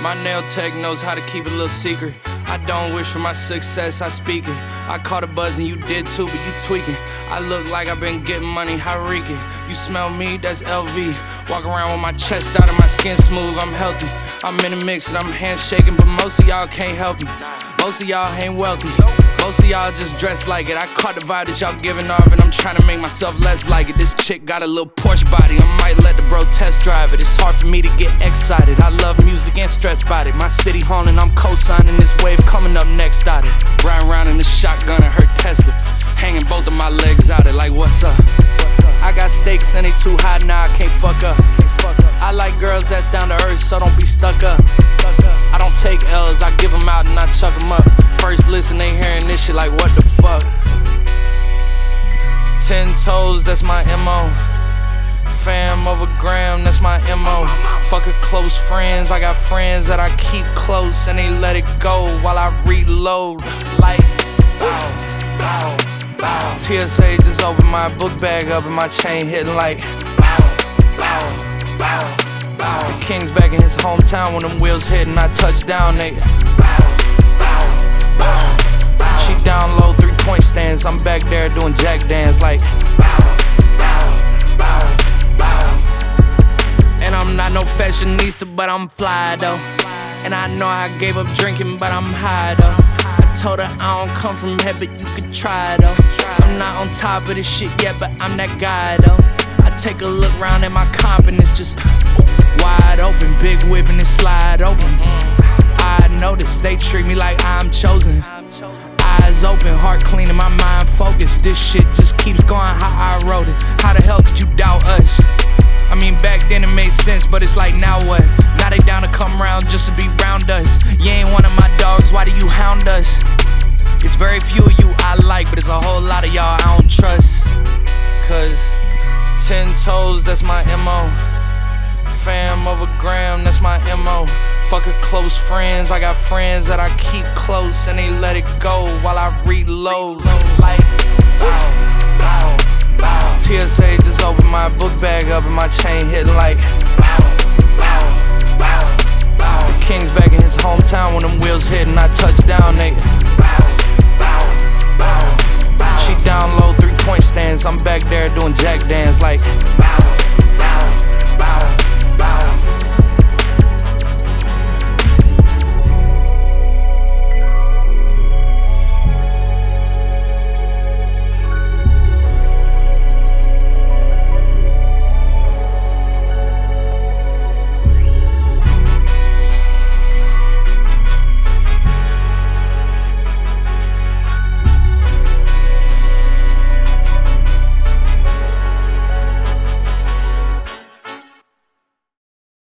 My nail tech knows how to keep it a little secret. I don't wish for my success, I speak it. I caught a buzz and you did too, but you tweaking. I look like I've been getting money, how reek it. You smell me, that's LV. Walk around with my chest out and my skin smooth, I'm healthy. I'm in a mix and I'm handshaking, but most of y'all can't help me. Most of y'all ain't wealthy. Most of y'all just dress like it. I caught the vibe that y'all giving off and I'm trying to make myself less like it. This chick got a little Porsche body, I might let the bro test drive it. It's hard for me to get excited. I love music and stress about it. My city haunting, I'm co-signing this wave coming up next out it. Riding around in the shotgun and her Tesla, hanging both of my legs out it like what's up. I got stakes and they too high now, I can't fuck up. I like girls that's down to earth, so don't be stuck up. I don't take L's, I give them out and I chuck them up. First listen, they hearing this shit like what the fuck. 10 toes, that's my MO. Fam over gram, that's my MO. Fuck a close friends, I got friends that I keep close and they let it go while I reload. Like bow, bow, bow. TSA just opened my book bag up and my chain hitting like bow, bow, bow, bow. The king's back in his hometown when them wheels hit and I touch down, they bow, bow, bow, bow. She down low, 3-point stands, I'm back there doing jack dance like bow, bow, bow, bow. And I'm not no fashionista, but I'm fly though. And I know I gave up drinking, but I'm high though. I told her I don't come from here, but you could try though. I'm not on top of this shit yet, but I'm that guy though. I take a look round at my comp and it's just wide open, big whip and it slide open. I notice they treat me like I'm chosen. Eyes open, heart clean and my mind focused. This shit just keeps going how I wrote it. How the hell could you doubt us? I mean back then it made sense, but it's like now what? Now they down to come round just to be round us. You ain't one of my dogs, why do you hound us? It's very few of you I like, but it's a whole lot of y'all I don't trust. Cause 10 toes, that's my MO. Fam over gram, that's my MO. Fuck a close friends, I got friends that I keep close and they let it go while I reload. Like bow, bow, bow. TSA just opened my book bag up and my chain hitting like bow, bow, bow, bow. The king's back in his hometown